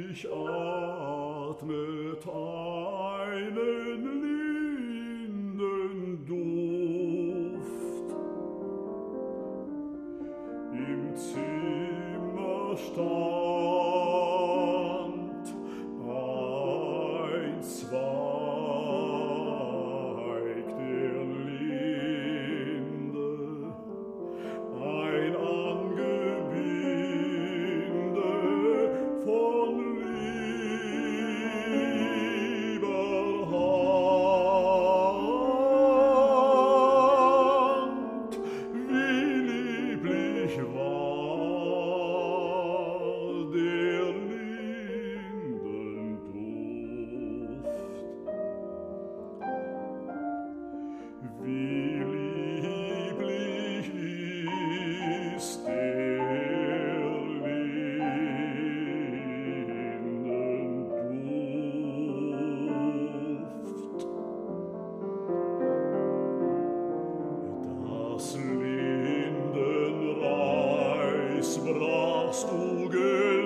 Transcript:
Ich atmet einen Lindenduft. Im Zimmer stand ein Zweig der Linde, ein Angebinde von lieber Hand. Wie lieblich war der Lindenduft. Wie lieblich ist der Lindenduft. Das Lindenreis brachst du